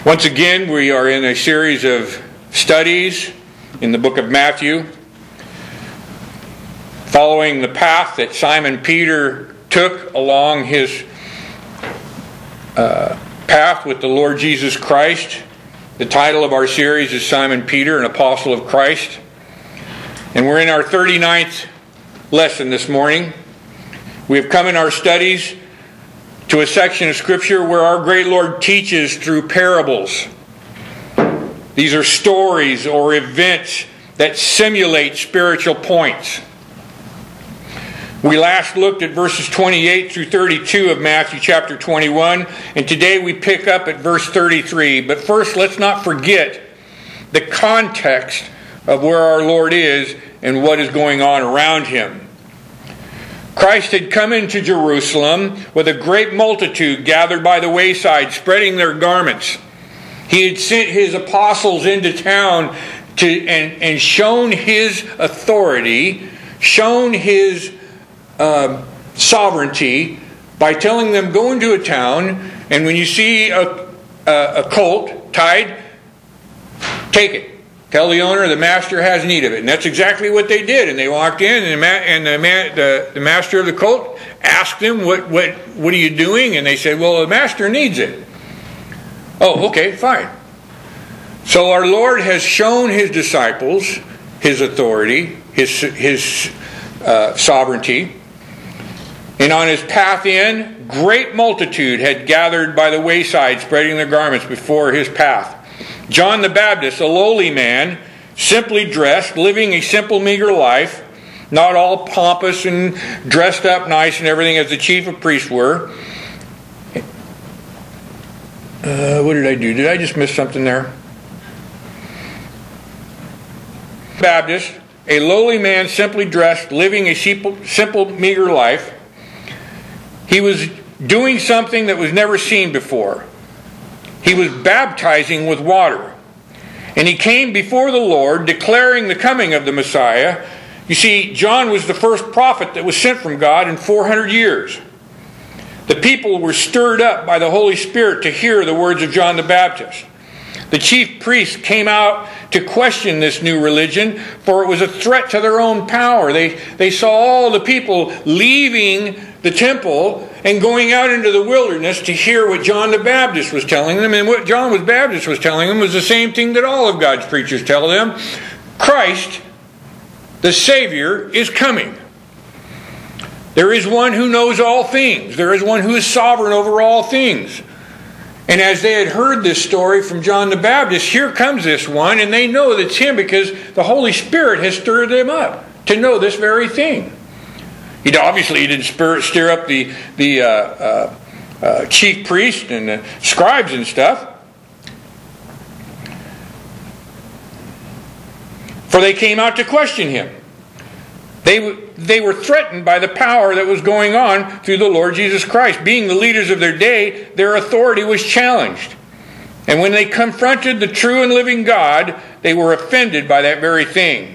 Once again, we are in a series of studies in the book of Matthew, following the path that Simon Peter took along his path with the Lord Jesus Christ. The title of our series is Simon Peter, an Apostle of Christ. And we're in our 39th lesson this morning. We have come in our studies to a section of Scripture where our great Lord teaches through parables. These are stories or events that simulate spiritual points. We last looked at verses 28 through 32 of Matthew chapter 21, and today we pick up at verse 33. But first, let's not forget the context of where our Lord is and what is going on around Him. Christ had come into Jerusalem with a great multitude gathered by the wayside, spreading their garments. He had sent His apostles into town and shown His authority, shown His sovereignty by telling them, go into a town, and when you see a colt tied, take it. Tell the owner the master has need of it. And that's exactly what they did. And they walked in, and the master of the colt asked them, what are you doing? And they said, well, the master needs it. Oh, okay, fine. So our Lord has shown His disciples His authority, His sovereignty. And on His path in, great multitude had gathered by the wayside, spreading their garments before His path. John the Baptist, a lowly man, simply dressed, living a simple, meager life, not all pompous and dressed up nice and everything as the chief of priests were. What did I do? Did I just miss something there? Baptist, a lowly man, simply dressed, living a simple, meager life. He was doing something that was never seen before. He was baptizing with water. And he came before the Lord, declaring the coming of the Messiah. You see, John was the first prophet that was sent from God in 400 years. The people were stirred up by the Holy Spirit to hear the words of John the Baptist. The chief priests came out to question this new religion, for it was a threat to their own power. They saw all the people leaving the temple and going out into the wilderness to hear what John the Baptist was telling them. And what John the Baptist was telling them was the same thing that all of God's preachers tell them. Christ, the Savior, is coming. There is one who knows all things. There is one who is sovereign over all things. And as they had heard this story from John the Baptist, here comes this one, and they know that it's him because the Holy Spirit has stirred them up to know this very thing. He didn't stir up the chief priest and the scribes and stuff. For they came out to question him. They were threatened by the power that was going on through the Lord Jesus Christ. Being the leaders of their day, their authority was challenged. And when they confronted the true and living God, they were offended by that very thing.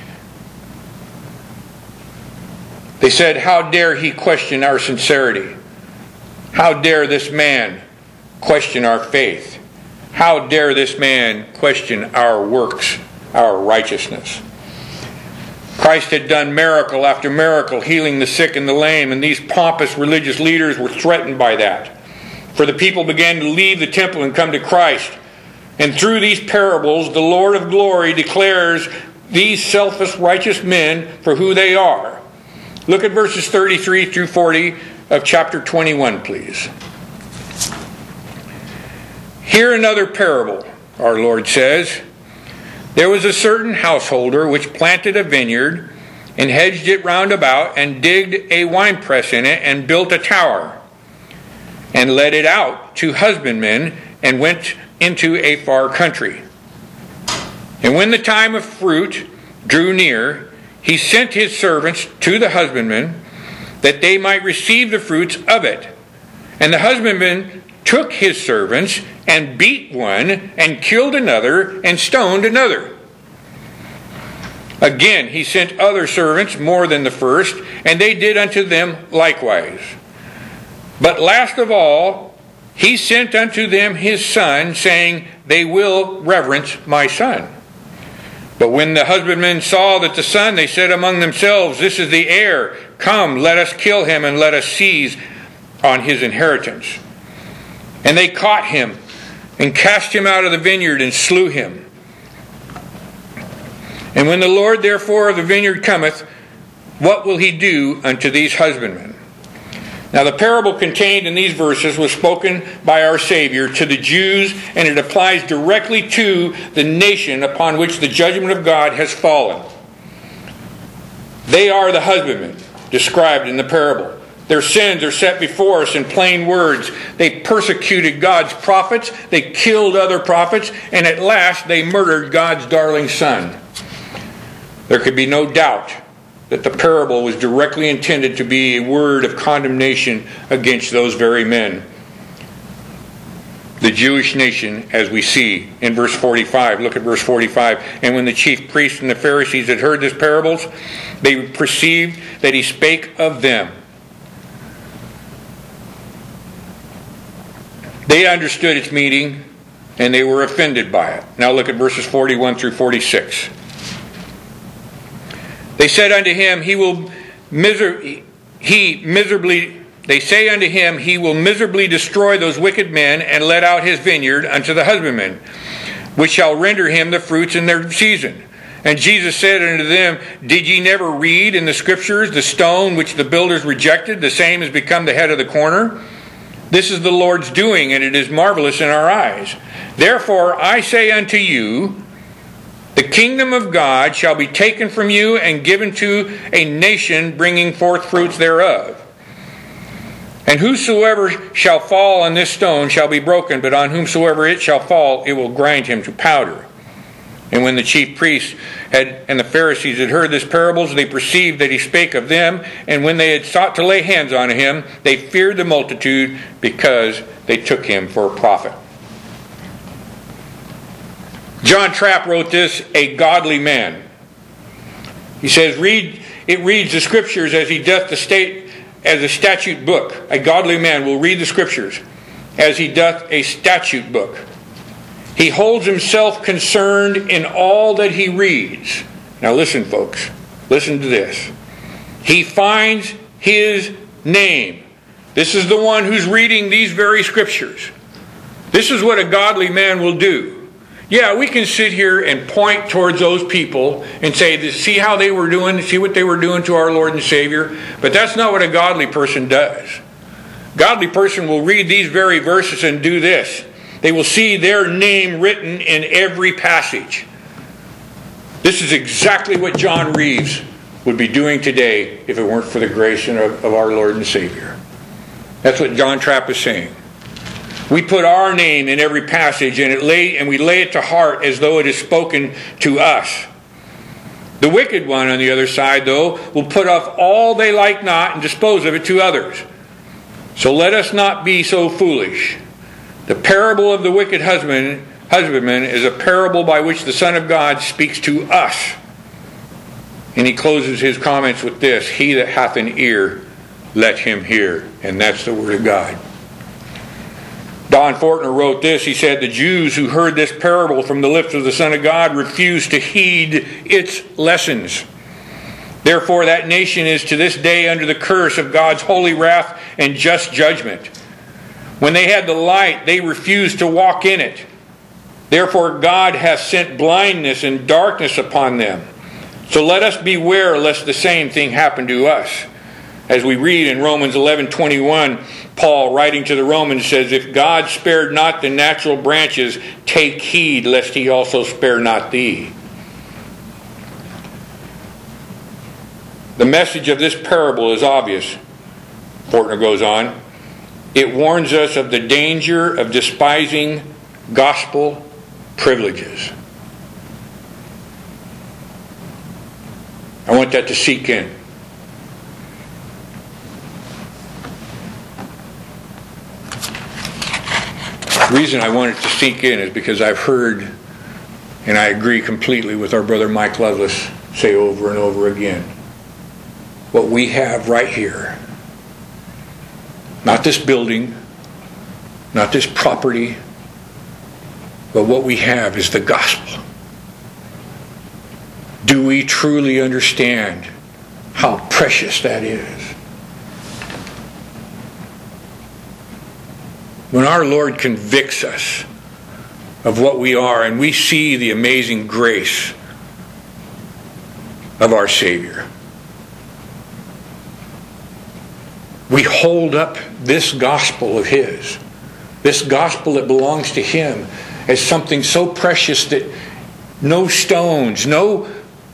They said, how dare he question our sincerity? How dare this man question our faith? How dare this man question our works, our righteousness? Christ had done miracle after miracle, healing the sick and the lame, and these pompous religious leaders were threatened by that. For the people began to leave the temple and come to Christ. And through these parables, the Lord of glory declares these selfish, righteous men for who they are. Look at verses 33 through 40 of chapter 21, please. Hear another parable, our Lord says. There was a certain householder which planted a vineyard and hedged it round about and digged a winepress in it and built a tower and let it out to husbandmen and went into a far country. And when the time of fruit drew near, he sent his servants to the husbandmen that they might receive the fruits of it. And the husbandman took his servants and beat one and killed another and stoned another. Again he sent other servants more than the first, and they did unto them likewise. But last of all, he sent unto them his son, saying, They will reverence my son. But when the husbandmen saw that the son, they said among themselves, This is the heir. Come, let us kill him, and let us seize on his inheritance. And they caught him, and cast him out of the vineyard, and slew him. And when the Lord therefore of the vineyard cometh, what will he do unto these husbandmen? Now the parable contained in these verses was spoken by our Savior to the Jews, and it applies directly to the nation upon which the judgment of God has fallen. They are the husbandmen described in the parable. Their sins are set before us in plain words. They persecuted God's prophets, they killed other prophets, and at last they murdered God's darling son. There could be no doubt that the parable was directly intended to be a word of condemnation against those very men. The Jewish nation, as we see in verse 45. Look at verse 45. And when the chief priests and the Pharisees had heard this parables, they perceived that he spake of them. They understood its meaning, and they were offended by it. Now look at verses 41 through 46. They said unto him, He will miserably destroy those wicked men, and let out his vineyard unto the husbandmen, which shall render him the fruits in their season. And Jesus said unto them, Did ye never read in the Scriptures, the stone which the builders rejected, the same has become the head of the corner? This is the Lord's doing, and it is marvelous in our eyes. Therefore I say unto you, the kingdom of God shall be taken from you and given to a nation bringing forth fruits thereof. And whosoever shall fall on this stone shall be broken, but on whomsoever it shall fall, it will grind him to powder. And when the chief priests and the Pharisees had heard this parables, they perceived that he spake of them. And when they had sought to lay hands on him, they feared the multitude, because they took him for a prophet. John Trapp wrote this, a godly man. He says, it reads the Scriptures as he doth the state as a statute book. A godly man will read the Scriptures as he doth a statute book. He holds himself concerned in all that he reads. Now listen, folks. Listen to this. He finds his name. This is the one who's reading these very Scriptures. This is what a godly man will do. Yeah, we can sit here and point towards those people and say, see how they were doing, see what they were doing to our Lord and Savior. But that's not what a godly person does. Godly person will read these very verses and do this. They will see their name written in every passage. This is exactly what John Reeves would be doing today if it weren't for the grace of our Lord and Savior. That's what John Trapp is saying. We put our name in every passage, and we lay it to heart as though it is spoken to us. The wicked one, on the other side, though, will put off all they like not and dispose of it to others. So let us not be so foolish. The parable of the wicked husbandman is a parable by which the Son of God speaks to us. And he closes his comments with this, He that hath an ear, let him hear. And that's the Word of God. Don Fortner wrote this. He said, the Jews who heard this parable from the lips of the Son of God refused to heed its lessons. Therefore, that nation is to this day under the curse of God's holy wrath and just judgment. When they had the light, they refused to walk in it. Therefore, God hath sent blindness and darkness upon them. So let us beware lest the same thing happen to us. As we read in Romans 11:21, Paul, writing to the Romans, says, If God spared not the natural branches, take heed lest he also spare not thee. The message of this parable is obvious. Fortner goes on. It warns us of the danger of despising gospel privileges. I want that to sink in. The reason I want it to sink in is because I've heard, and I agree completely with our brother Mike Lovelace say over and over again, what we have right here, not this building, not this property, but what we have is the gospel. Do we truly understand how precious that is? When our Lord convicts us of what we are and we see the amazing grace of our Savior, we hold up this gospel of His, this gospel that belongs to Him, as something so precious that no stones, no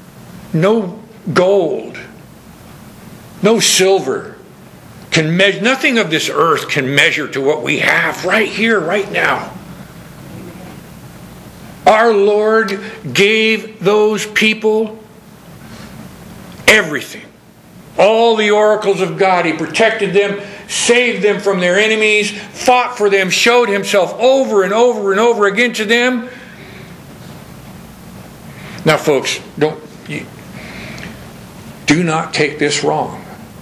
gold, no silver can measure, nothing of this earth can measure to what we have right here, right now. Our Lord gave those people everything. All the oracles of God. He protected them, saved them from their enemies, fought for them, showed Himself over and over and over again to them. Now, folks, do not take this wrong.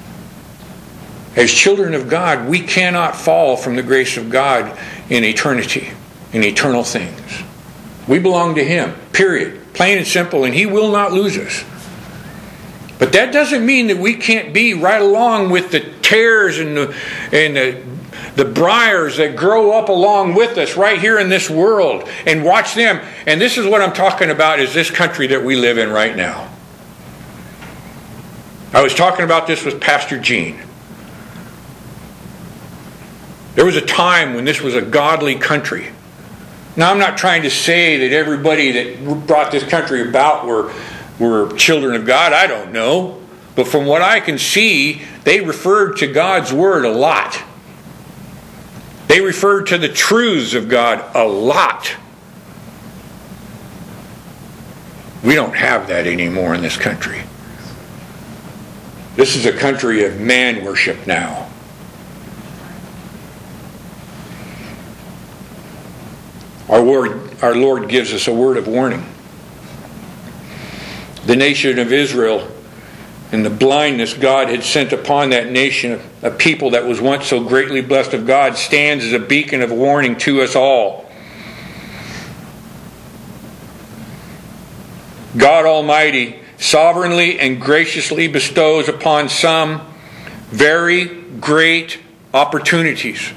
As children of God, we cannot fall from the grace of God in eternity, in eternal things. We belong to Him, period. Plain and simple, and He will not lose us. But that doesn't mean that we can't be right along with the tares and the briars that grow up along with us right here in this world, and watch them. And this is what I'm talking about, is this country that we live in right now. I was talking about this with Pastor Gene. There was a time when this was a godly country. Now, I'm not trying to say that everybody that brought this country about were children of God. I don't know. But from what I can see, they referred to God's Word a lot. They referred to the truths of God a lot. We don't have that anymore in this country. This is a country of man worship now. Our Lord gives us a word of warning. The nation of Israel and the blindness God had sent upon that nation, a people that was once so greatly blessed of God, stands as a beacon of warning to us all. God Almighty sovereignly and graciously bestows upon some very great opportunities,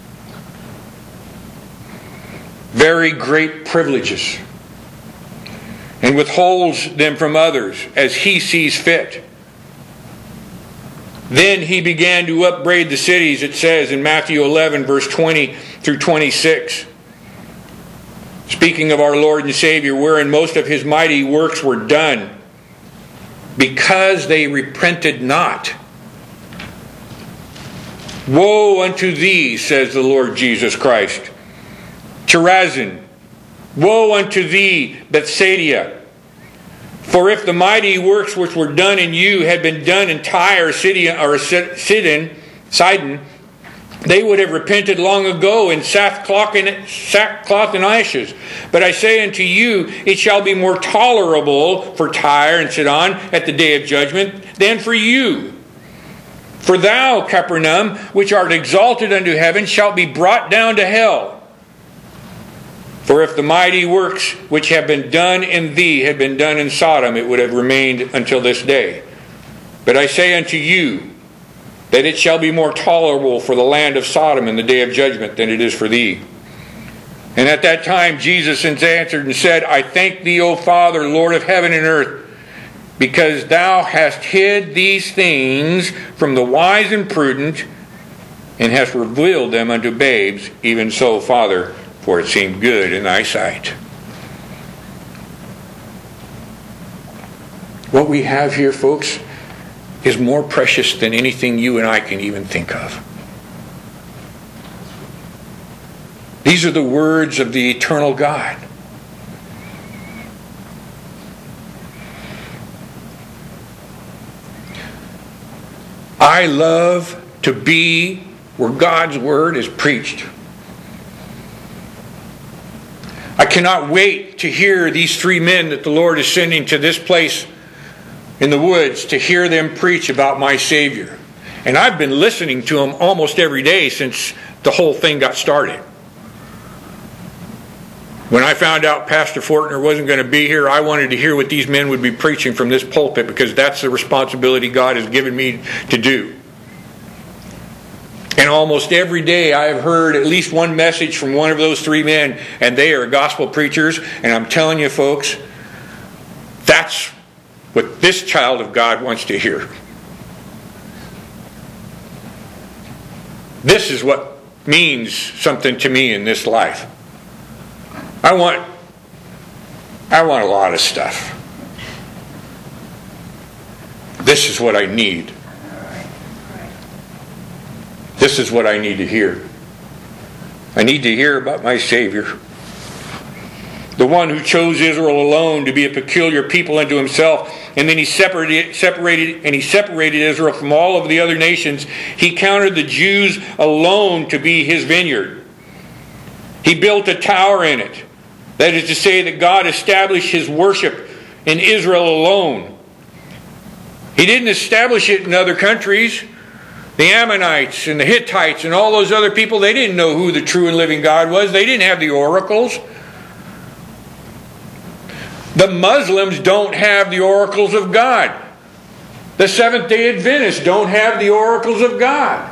very great privileges, and withholds them from others as He sees fit. Then He began to upbraid the cities, it says in Matthew 11, verse 20 through 26. Speaking of our Lord and Savior, wherein most of His mighty works were done, because they repented not. Woe unto thee, says the Lord Jesus Christ. Chorazin, woe unto thee, Bethsaida! For if the mighty works which were done in you had been done in Tyre, Sidon, they would have repented long ago in sackcloth and ashes. But I say unto you, it shall be more tolerable for Tyre and Sidon at the day of judgment than for you. For thou, Capernaum, which art exalted unto heaven, shalt be brought down to hell. For if the mighty works which have been done in thee had been done in Sodom, it would have remained until this day. But I say unto you, that it shall be more tolerable for the land of Sodom in the day of judgment than it is for thee. And at that time Jesus answered and said, I thank thee, O Father, Lord of heaven and earth, because thou hast hid these things from the wise and prudent, and hast revealed them unto babes. Even so, Father, for it seemed good in thy sight. What we have here, folks, is more precious than anything you and I can even think of. These are the words of the eternal God. I love to be where God's Word is preached. I cannot wait to hear these three men that the Lord is sending to this place in the woods, to hear them preach about my Savior. And I've been listening to them almost every day since the whole thing got started. When I found out Pastor Fortner wasn't going to be here, I wanted to hear what these men would be preaching from this pulpit, because that's the responsibility God has given me to do. And almost every day I have heard at least one message from one of those three men, and they are gospel preachers. And I'm telling you, folks, that's what this child of God wants to hear. This is what means something to me in this life. I want a lot of stuff. This is what I need. This is what I need to hear. I need to hear about my Savior, the one who chose Israel alone to be a peculiar people unto himself, and then he separated Israel from all of the other nations. He counted the Jews alone to be his vineyard. He built a tower in it. That is to say that God established his worship in Israel alone. He didn't establish it in other countries. The Ammonites and the Hittites and all those other people, they didn't know who the true and living God was. They didn't have the oracles. The Muslims don't have the oracles of God. The Seventh-day Adventists don't have the oracles of God.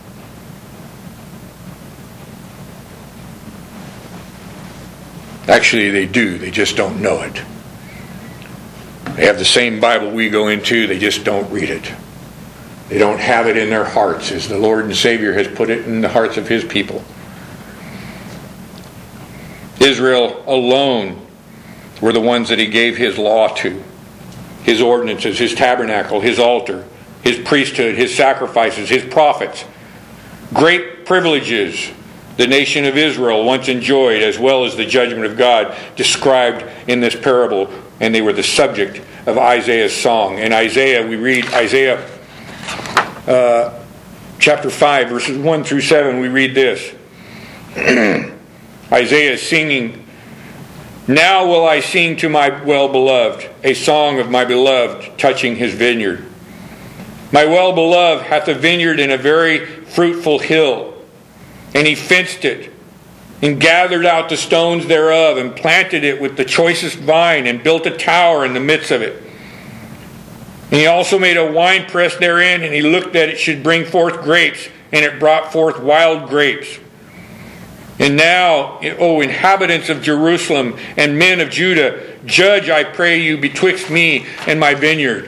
Actually, they do. They just don't know it. They have the same Bible we go into. They just don't read it. They don't have it in their hearts as the Lord and Savior has put it in the hearts of his people. Israel alone were the ones that he gave his law to. His ordinances, his tabernacle, his altar, his priesthood, his sacrifices, his prophets. Great privileges the nation of Israel once enjoyed, as well as the judgment of God described in this parable, and they were the subject of Isaiah's song. In Isaiah, we read Isaiah chapter 5, verses 1 through 7, we read this. Isaiah is singing, "Now will I sing to my well-beloved, a song of my beloved touching his vineyard. My well-beloved hath a vineyard in a very fruitful hill. And he fenced it, and gathered out the stones thereof, and planted it with the choicest vine, and built a tower in the midst of it. And he also made a winepress therein, and he looked that it should bring forth grapes, and it brought forth wild grapes. And now, O inhabitants of Jerusalem and men of Judah, judge, I pray you, betwixt me and my vineyard.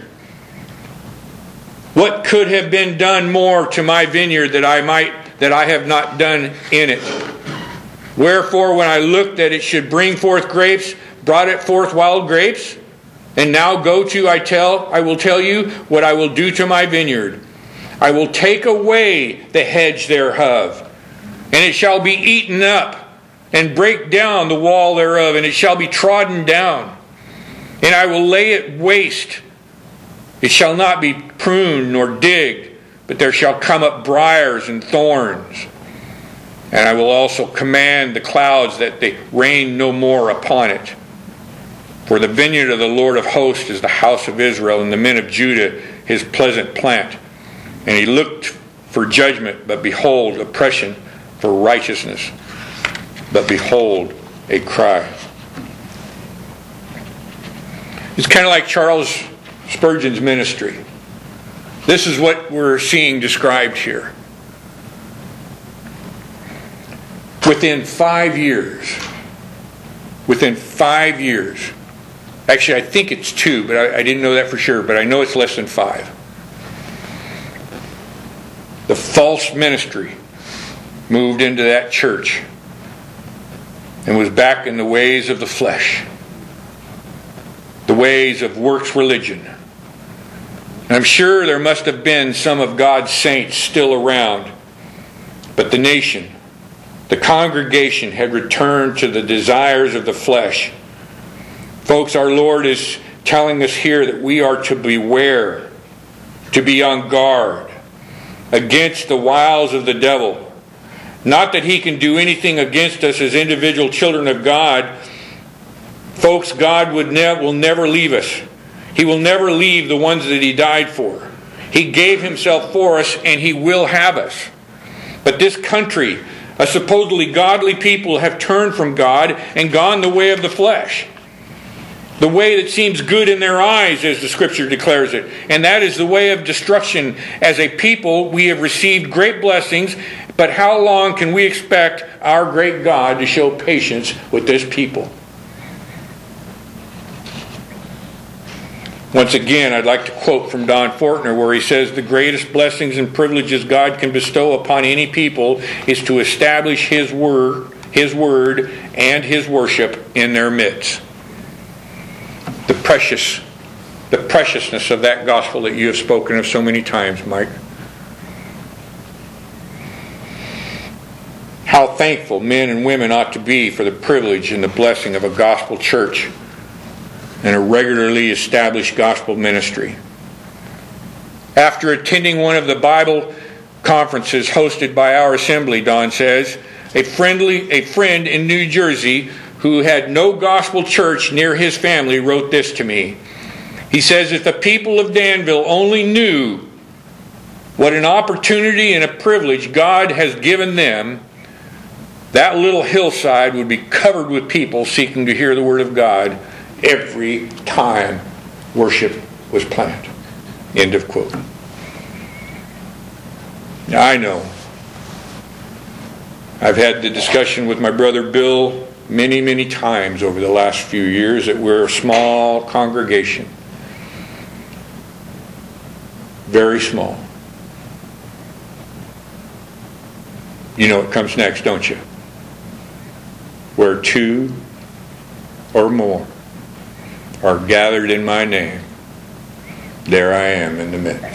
What could have been done more to my vineyard that I have not done in it? Wherefore, when I looked that it should bring forth grapes, brought it forth wild grapes? And now go to, I will tell you what I will do to my vineyard. I will take away the hedge thereof, and it shall be eaten up, and break down the wall thereof, and it shall be trodden down. And I will lay it waste. It shall not be pruned nor digged, but there shall come up briars and thorns. And I will also command the clouds that they rain no more upon it. For the vineyard of the Lord of hosts is the house of Israel, and the men of Judah his pleasant plant. And he looked for judgment, but behold, oppression, for righteousness, but behold, a cry." It's kind of like Charles Spurgeon's ministry. This is what we're seeing described here. Within 5 years, actually I think it's 2, but I didn't know that for sure, but I know it's less than 5. The false ministry moved into that church and was back in the ways of the flesh, the ways of works religion. And I'm sure there must have been some of God's saints still around, but the nation, the congregation, had returned to the desires of the flesh. Folks, our Lord is telling us here that we are to beware, to be on guard against the wiles of the devil. Not that he can do anything against us as individual children of God. Folks, God will never leave us. He will never leave the ones that he died for. He gave himself for us, and he will have us. But this country A supposedly godly people have turned from God and gone the way of the flesh. The way that seems good in their eyes, as the Scripture declares it. And that is the way of destruction. As a people, we have received great blessings, but how long can we expect our great God to show patience with this people? Once again, I'd like to quote from Don Fortner, where he says, "The greatest blessings and privileges God can bestow upon any people is to establish His word and His worship in their midst." The preciousness of that gospel that you have spoken of so many times, Mike. How thankful men and women ought to be for the privilege and the blessing of a gospel church and a regularly established gospel ministry. After attending one of the Bible conferences hosted by our assembly, Don says, a friend in New Jersey who had no gospel church near his family wrote this to me. He says, "If the people of Danville only knew what an opportunity and a privilege God has given them, that little hillside would be covered with people seeking to hear the Word of God every time worship was planned." End of quote. Now, I know I've had the discussion with my brother Bill many, many times over the last few years that we're a small congregation. Very small. You know what comes next, don't you? Where two or more are gathered in my name, there I am in the midst.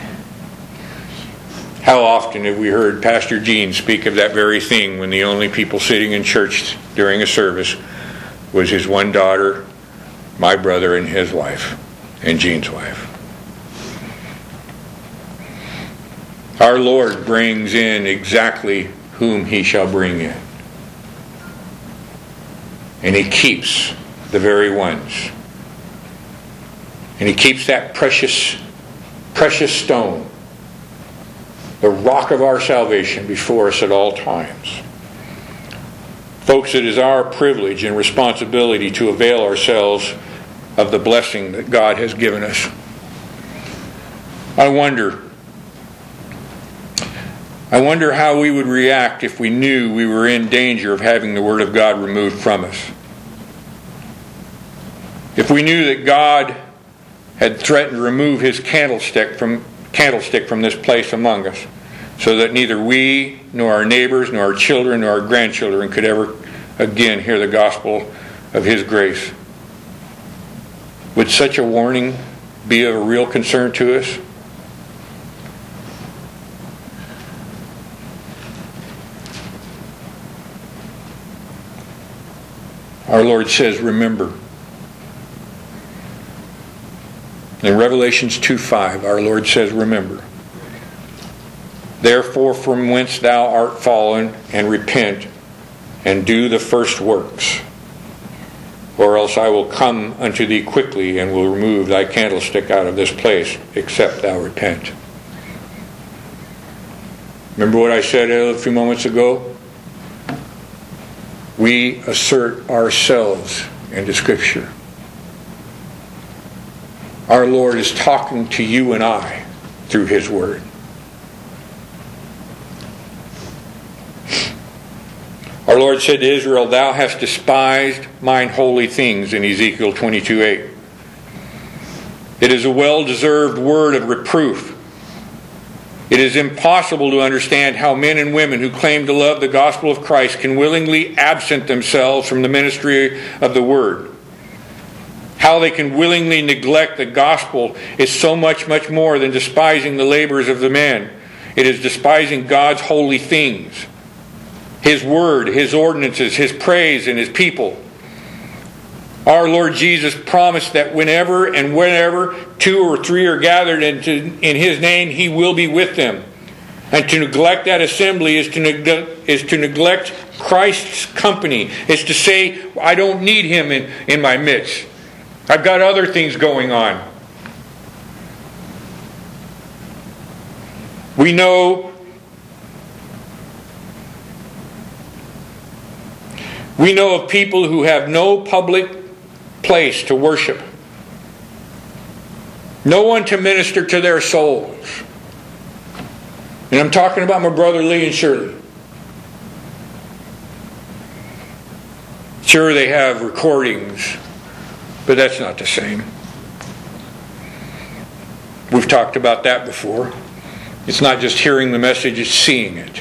How often have we heard Pastor Gene speak of that very thing when the only people sitting in church during a service was his one daughter, my brother, and his wife, and Gene's wife. Our Lord brings in exactly whom He shall bring in. And He keeps the very ones. And He keeps that precious stone, the rock of our salvation, before us at all times. Folks, it is our privilege and responsibility to avail ourselves of the blessing that God has given us. I wonder how we would react if we knew we were in danger of having the Word of God removed from us. If we knew that God had threatened to remove His candlestick from this place among us, so that neither we, nor our neighbors, nor our children, nor our grandchildren could ever again hear the gospel of His grace. Would such a warning be of a real concern to us? Our Lord says, remember. In Revelations 2:5, our Lord says, remember. Therefore, from whence thou art fallen, and repent, and do the first works. Or else I will come unto thee quickly, and will remove thy candlestick out of this place, except thou repent. Remember what I said a few moments ago? We assert ourselves into Scripture. Our Lord is talking to you and I through His Word. Our Lord said to Israel, "Thou hast despised mine holy things," in Ezekiel 22:8. It is a well-deserved word of reproof. It is impossible to understand how men and women who claim to love the gospel of Christ can willingly absent themselves from the ministry of the Word. How they can willingly neglect the gospel is so much more than despising the labors of the men. It is despising God's holy things. His Word, His ordinances, His praise, and His people. Our Lord Jesus promised that whenever 2 or 3 are gathered in His name, He will be with them. And to neglect that assembly is to neglect Christ's company. It's to say, I don't need Him in my midst. I've got other things going on. We know We know of people who have no public place to worship, no one to minister to their souls. And I'm talking about my brother Lee and Shirley. Sure, they have recordings, but that's not the same. We've talked about that before. It's not just hearing the message, it's seeing it.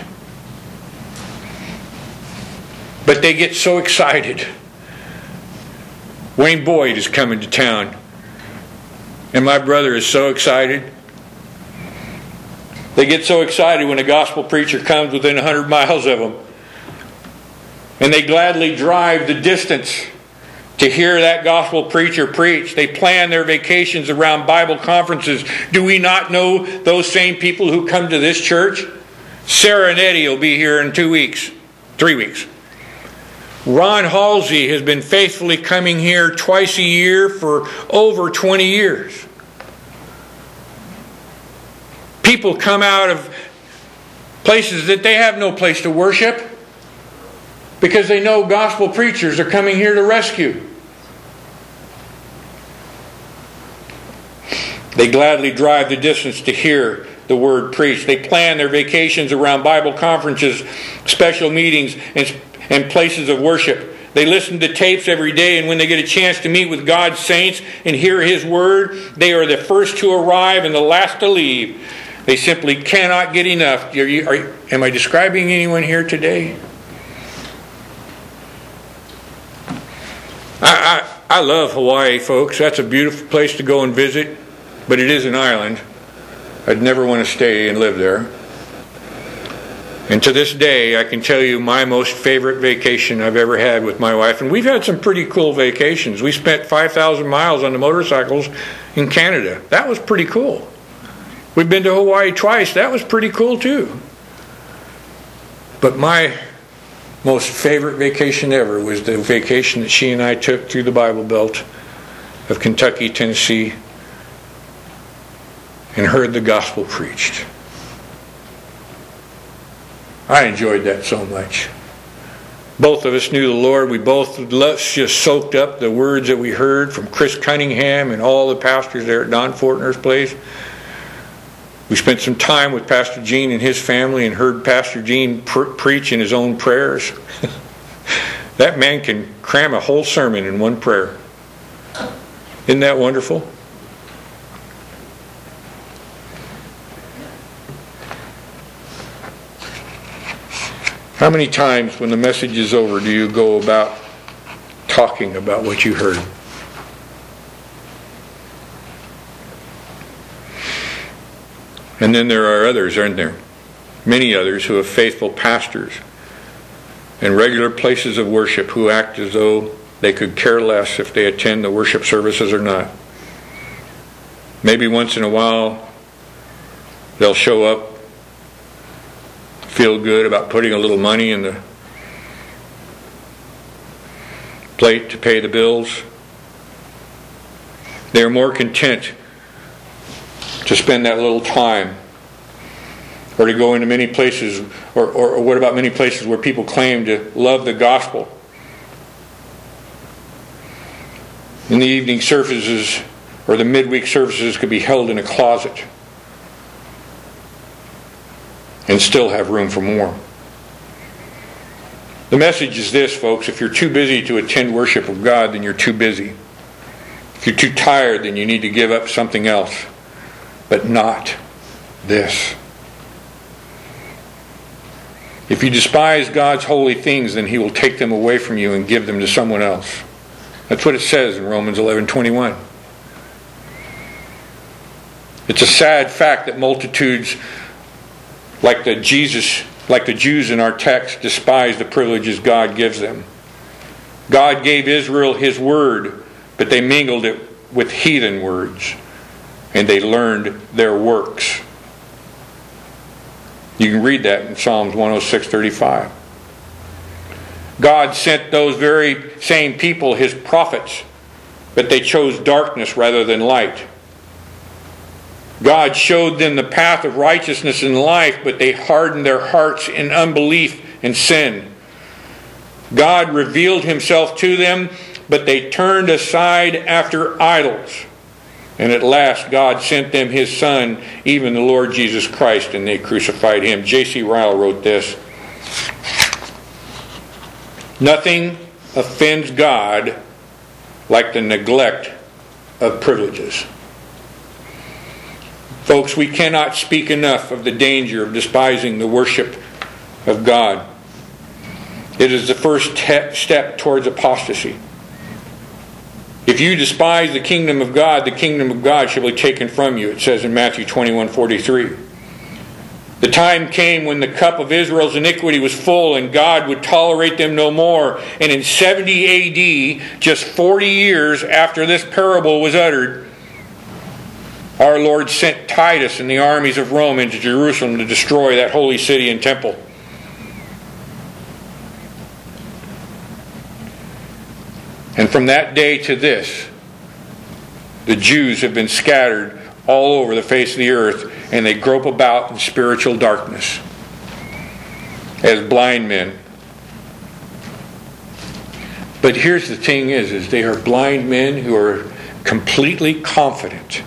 But they get so excited. Wayne Boyd is coming to town. And my brother is so excited. They get so excited when a gospel preacher comes within 100 miles of them. And they gladly drive the distance to hear that gospel preacher preach. They plan their vacations around Bible conferences. Do we not know those same people who come to this church? Sarah and Eddie will be here in 3 weeks. Ron Halsey has been faithfully coming here twice a year for over 20 years. People come out of places that they have no place to worship because they know gospel preachers are coming here to rescue. They gladly drive the distance to hear the word preached. They plan their vacations around Bible conferences, special meetings, and places of worship. They listen to tapes every day, and when they get a chance to meet with God's saints and hear His word, they are the first to arrive and the last to leave. They simply cannot get enough. Am I describing anyone here today? I love Hawaii, folks. That's a beautiful place to go and visit, but it is an island. I'd never want to stay and live there. And to this day, I can tell you my most favorite vacation I've ever had with my wife. And we've had some pretty cool vacations. We spent 5,000 miles on the motorcycles in Canada. That was pretty cool. We've been to Hawaii twice. That was pretty cool too. But my most favorite vacation ever was the vacation that she and I took through the Bible Belt of Kentucky, Tennessee, and heard the gospel preached. I enjoyed that so much. Both of us knew the Lord. We both just soaked up the words that we heard from Chris Cunningham and all the pastors there at Don Fortner's place. We spent some time with Pastor Gene and his family and heard Pastor Gene preach in his own prayers. That man can cram a whole sermon in one prayer. Isn't that wonderful? How many times when the message is over do you go about talking about what you heard? And then there are others, aren't there? Many others who have faithful pastors and regular places of worship who act as though they could care less if they attend the worship services or not. Maybe once in a while they'll show up, feel good about putting a little money in the plate to pay the bills. They're more content to spend that little time, or to go into many places, or what about many places where people claim to love the gospel? In the evening services or the midweek services could be held in a closet and still have room for more. The message is this, folks: if you're too busy to attend worship of God, then you're too busy. If you're too tired, then you need to give up something else, but not this. If you despise God's holy things, then He will take them away from you and give them to someone else. That's what it says in Romans 11:21. It's a sad fact that multitudes like the Jews in our text, despise the privileges God gives them. God gave Israel His word, but they mingled it with heathen words, and they learned their works. You can read that in Psalms 106:35. God sent those very same people His prophets, but they chose darkness rather than light. God showed them the path of righteousness and life, but they hardened their hearts in unbelief and sin. God revealed himself to them, but they turned aside after idols. And at last God sent them his Son, even the Lord Jesus Christ, and they crucified him. J.C. Ryle wrote this: "Nothing offends God like the neglect of privileges." Folks, we cannot speak enough of the danger of despising the worship of God. It is the first step towards apostasy. If you despise the kingdom of God shall be taken from you, it says in Matthew 21:43. The time came when the cup of Israel's iniquity was full and God would tolerate them no more. And in 70 A.D., just 40 years after this parable was uttered, our Lord sent Titus and the armies of Rome into Jerusalem to destroy that holy city and temple. And from that day to this, the Jews have been scattered all over the face of the earth, and they grope about in spiritual darkness as blind men. But here's the thing is they are blind men who are completely confident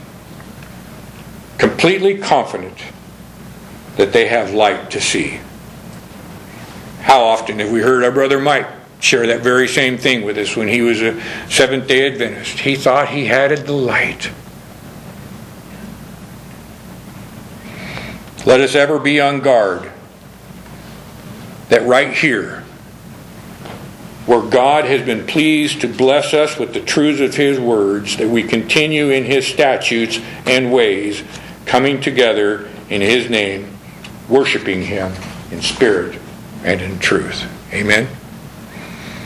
that they have light to see. How often have we heard our brother Mike share that very same thing with us when he was a Seventh-day Adventist? He thought he had the light. Let us ever be on guard that right here, where God has been pleased to bless us with the truths of his words, that we continue in his statutes and ways, coming together in his name, worshiping him in spirit and in truth. Amen.